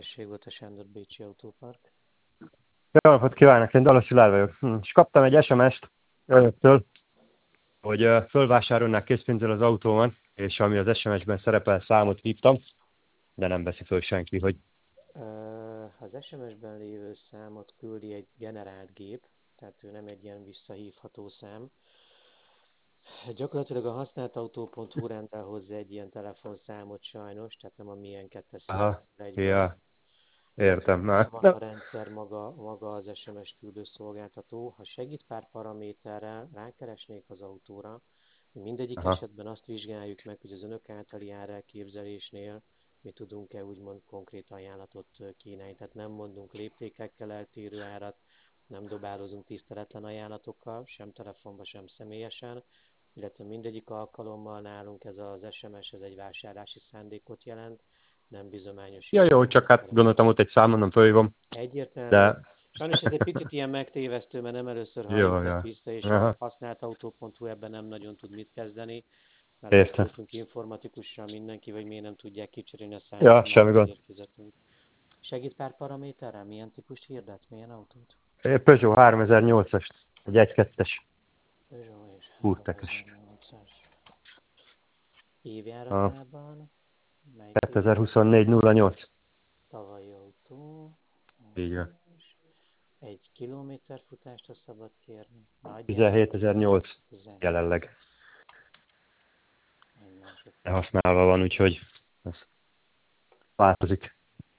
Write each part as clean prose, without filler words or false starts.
Tessék, volt a Sándor Bécsi Autópark. Jó napot kívánok, én Dalos Szilárd vagyok. És kaptam egy SMS-t önöktől, hogy fölvásárolnák készpénzzel az autómat, és ami az SMS-ben szerepel, számot hívtam, de nem veszi föl senki, hogy... Az SMS-ben lévő számot küldi egy generált gép, tehát ő nem egy ilyen visszahívható szám. Gyakorlatilag a használtautó.hu rendel hozzá egy ilyen telefonszámot sajnos, tehát nem a milyen kettes Aha, egyben. ja, értem. Nem Na, ad a rendszer maga az SMS küldő szolgáltató. Ha segít pár paraméterrel, rákeresnék az autóra, mindegyik aha. esetben azt vizsgáljuk meg, hogy az önök általi árelképzelésnél mi tudunk-e úgymond konkrét ajánlatot kínálni. Tehát nem mondunk léptékekkel eltérő árat, nem dobálozunk tiszteletlen ajánlatokkal, sem telefonba, sem személyesen, illetve mindegyik alkalommal nálunk ez az SMS, ez egy vásárlási szándékot jelent, nem Ja, jó, csak hát gondoltam, ott egy szám, mondom, fölhívom, egyértelmű. de... Sajnos ez egy picit ilyen megtévesztő, mert nem először Jó, halljuk ezt ja. vissza, és a Aha, használtautó.hu ebben nem nagyon tud mit kezdeni. Már értem. beszéltünk informatikussal mindenki, vagy miért nem tudják kicserélni a Ja, számot, semmi már gond. azért fizetünk. Segít pár paraméterrel? Milyen típust hirdetsz? Milyen autót? Peugeot 3008-as, egy 1.2-es Peugeot és úrtekes. 3008-as. Évjáratában? Melyik év? 2024-08. Tavalyi autó. Így van. Egy kilométer futást szabad kérni. Nagyjából 17.008 17. jelenleg Egy másodperc. használva van, úgyhogy ez változik.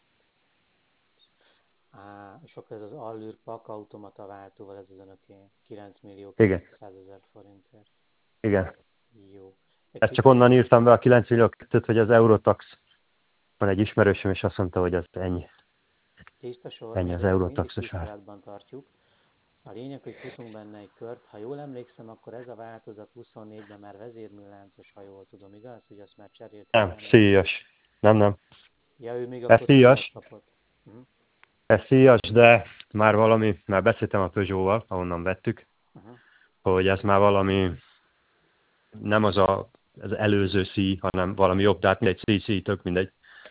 És akkor ez az Allure Pak automata váltóval, ez az önöké 9 millió Igen, 200 000 forintért. igen. Jó. Egy Ezt csak picit onnan írtam be a 9 millió 2, hogy az Eurotax van egy ismerősöm, és azt mondta, hogy az ennyi. tiszta sor, Ennyi az ezeket mindig Eurotaxos ár. tiszteletben tartjuk. A lényeg, hogy futunk benne egy kört. Ha jól emlékszem, akkor ez a változat 24-ben már vezérműláncos, ha jól tudom, igaz? Hogy azt már cserélték Nem, el. szíjas. Nem. Ja, ő még Ez akkor szíjat szíjas, kapott. Uh-huh. ez szíjas, de már beszéltem a Peugeot-val, ahonnan vettük, Uh-huh. hogy ez már valami, nem az előző szíj, hanem valami jobb, de hát mindegy, szíj, tök mindegy.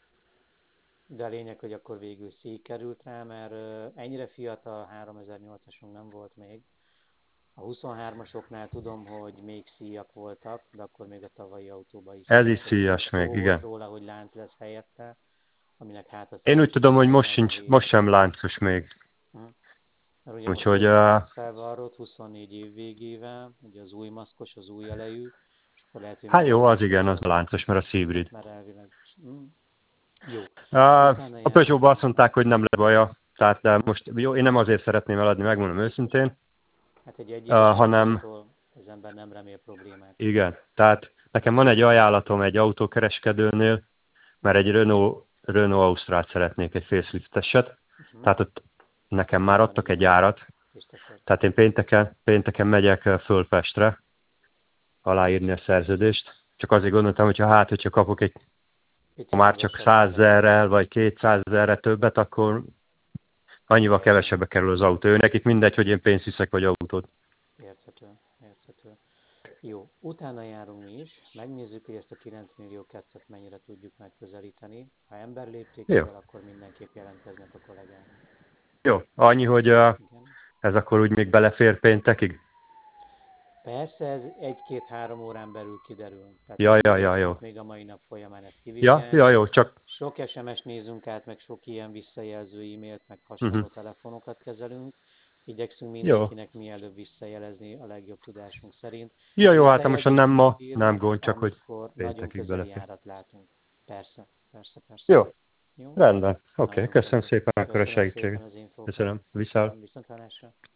De a lényeg, hogy akkor végül szíj került rá, mert ennyire fiatal 3008-asunk nem volt még. A 23-asoknál tudom, hogy még szíjak voltak, de akkor még a tavalyi autóban is Ez is szíjak. szíjas még, Szó volt igen. róla, hogy lánc lesz helyette, aminek hát a Én úgy tudom, hogy szívásársága most sem véges. láncos még. Mert ugye most Úgyhogy, éppen megfelvarrott 24 év végével, ugye az új maszkos, az új elejű, és akkor lehet, hogy hát még jó, az az is igen, az láncos, mert a szívrid. mert elvileg. Jó. Utána A Peugeot-ban azt járunk. mondták, hogy nem lesz baja, tehát de most jó, én nem azért szeretném eladni, megmondom őszintén, Hát egy egyéves hanem autótól az ember nem remél problémákat. igen, tehát nekem van egy ajánlatom egy autókereskedőnél, mert egy Renault Ausztrát szeretnék, egy facelifteset, tehát ott nekem már Így van, adtak így egy van. árat, Tiszta sor. tehát én pénteken megyek föl Pestre aláírni a szerződést, csak azért gondoltam, hogyha kapok Picit már csak magasabbat 100 adnak. 000-rel vagy 200 000-re többet, akkor annyival Értem. kevesebbe kerül az autó. Ő nekik mindegy, hogy én pénzt hiszek, vagy autót. Érthető. Jó, utána járunk mi is, megnézzük, hogy ezt a 9 millió 2 mennyire tudjuk megközelíteni. Ha Jó. emberléptékkel, akkor mindenképp jelentkeznek a kollégának. Jó. Annyi, hogy Igen. ez akkor úgy még belefér péntekig? Persze, ez 1-2-3 órán belül kiderül. Tehát nem Ja, igyekszünk jó. még a mai nap folyamán ezt Ja, kivizsgálni. jó, csak... Sok SMS nézünk át, meg sok ilyen visszajelző e-mailt, meg Uh-huh. hasonló telefonokat kezelünk. Igyekszünk Jó. mindenkinek mielőbb visszajelezni a legjobb tudásunk szerint. Ja, jó, hát most Visszajelzést nem tudunk ma, írni, nem gond, csak hogy amikor nagyon péntekig közeli belefér. árat látunk. Persze. Jó, Jó? rendben. Oké, Nagyon köszönöm kedves. szépen akkor a Köszönöm szépen segítséget. az infókat. Köszönöm. Viszont. Viszontlátásra.